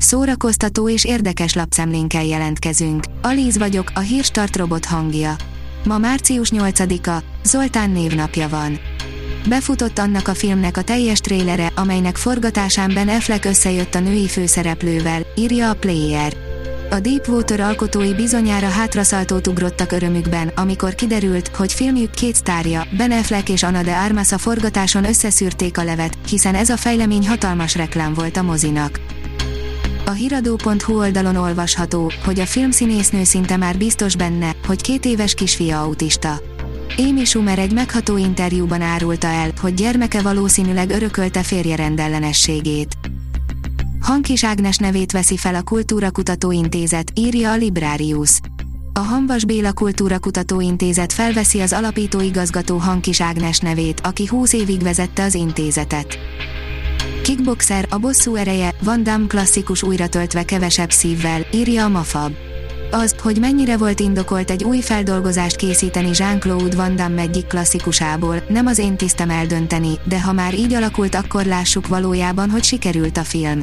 szórakoztató és érdekes lapszemlénkkel jelentkezünk. Alíz vagyok, a Hírstart robot hangja. Ma március 8-a, Zoltán névnapja van. Befutott annak a filmnek a teljes trélere, amelynek forgatásán Ben Affleck összejött a női főszereplővel, írja a Player. A Deepwater alkotói bizonyára hátraszaltót ugrottak örömükben, amikor kiderült, hogy filmjük két sztárja, Ben Affleck és Ana de Armas a forgatáson összeszűrték a levet, hiszen ez a fejlemény hatalmas reklám volt a mozinak. A hiradó.hu oldalon olvasható, hogy a filmszínésznő szinte már biztos benne, hogy 2 éves kisfia autista. Amy Schumer egy megható interjúban árulta el, hogy gyermeke valószínűleg örökölte férje rendellenességét. Hankis Ágnes nevét veszi fel a Kultúrakutató Intézet, írja a Librarius. A Hamvas Béla Kultúrakutató Intézet felveszi az alapító igazgató Hankis Ágnes nevét, aki 20 évig vezette az intézetet. Kickboxer, a bosszú ereje, Van Damme klasszikus újratöltve kevesebb szívvel, írja a Mafab. Az, hogy mennyire volt indokolt egy új feldolgozást készíteni Jean-Claude Van Damme egyik klasszikusából, nem az én tisztem eldönteni, de ha már így alakult, akkor lássuk valójában, hogy sikerült a film.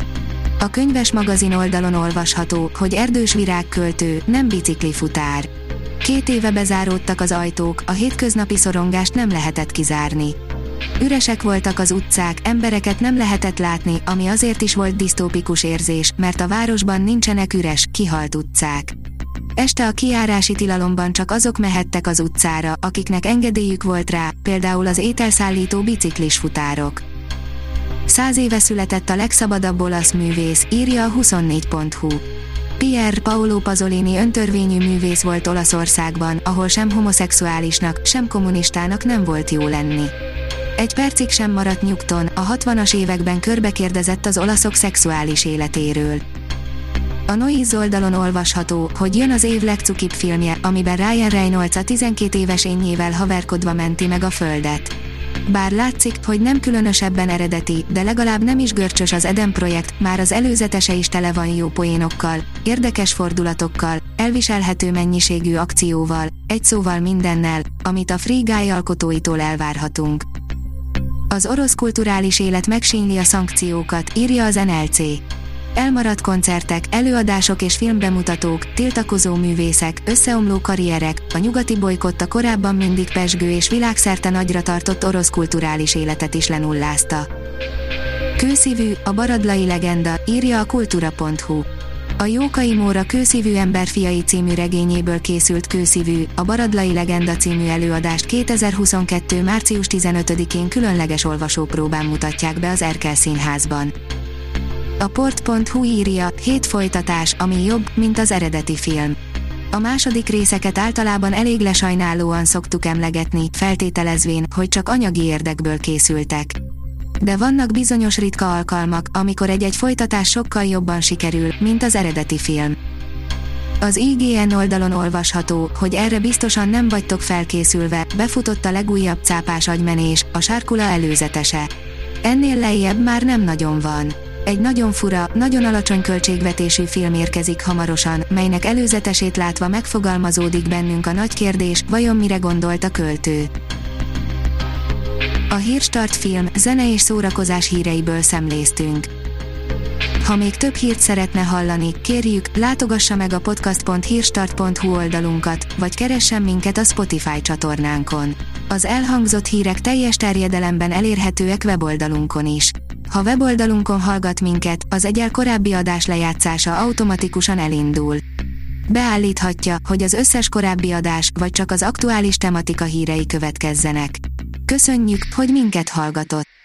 A Könyves magazin oldalon olvasható, hogy Erdős Virág költő, nem biciklifutár. 2 éve bezáródtak az ajtók, a hétköznapi szorongást nem lehetett kizárni. Üresek voltak az utcák, embereket nem lehetett látni, ami azért is volt disztópikus érzés, mert a városban nincsenek üres, kihalt utcák. Este a kijárási tilalomban csak azok mehettek az utcára, akiknek engedélyük volt rá, például az ételszállító biciklis futárok. 100 éve született a legszabadabb olasz művész, írja a 24.hu. Pier Paolo Pasolini öntörvényű művész volt Olaszországban, ahol sem homoszexuálisnak, sem kommunistának nem volt jó lenni. Egy percig sem maradt nyugton, a 60-as években körbekérdezett az olaszok szexuális életéről. A Noise oldalon olvasható, hogy jön az év legcukibb filmje, amiben Ryan Reynolds a 12 éves énjével haverkodva menti meg a földet. Bár látszik, hogy nem különösebben eredeti, de legalább nem is görcsös az Eden projekt, már az előzetese is tele van jó poénokkal, érdekes fordulatokkal, elviselhető mennyiségű akcióval, egy szóval mindennel, amit a Free Guy alkotóitól elvárhatunk. Az orosz kulturális élet megsínli a szankciókat, írja az NLC. Elmaradt koncertek, előadások és filmbemutatók, tiltakozó művészek, összeomló karrierek, a nyugati bolykott a korábban mindig pezsgő és világszerte nagyra tartott orosz kulturális életet is lenullázta. Kőszívű, a baradlai legenda, írja a kultúra.hu. A Jókai Móra Kőszívű ember fiai című regényéből készült Kőszívű, a Baradlai legenda című előadást 2022. március 15-én különleges olvasópróbán mutatják be az Erkel Színházban. A port.hu írja, 7 folytatás, ami jobb, mint az eredeti film. A második részeket általában elég lesajnálóan szoktuk emlegetni, feltételezvén, hogy csak anyagi érdekből készültek. De vannak bizonyos ritka alkalmak, amikor egy folytatás sokkal jobban sikerül, mint az eredeti film. Az IGN oldalon olvasható, hogy erre biztosan nem vagytok felkészülve, befutott a legújabb cápás agymenés, a Sárkula előzetese. Ennél lejjebb már nem nagyon van. Egy nagyon fura, nagyon alacsony költségvetésű film érkezik hamarosan, melynek előzetesét látva megfogalmazódik bennünk a nagy kérdés, vajon mire gondolt a költő. A Hírstart film, zene és szórakozás híreiből szemléztünk. Ha még több hírt szeretne hallani, kérjük, látogassa meg a podcast.hírstart.hu oldalunkat, vagy keressen minket a Spotify csatornánkon. Az elhangzott hírek teljes terjedelemben elérhetőek weboldalunkon is. Ha weboldalunkon hallgat minket, az egyel korábbi adás lejátszása automatikusan elindul. Beállíthatja, hogy az összes korábbi adás, vagy csak az aktuális tematika hírei következzenek. Köszönjük, hogy minket hallgatott!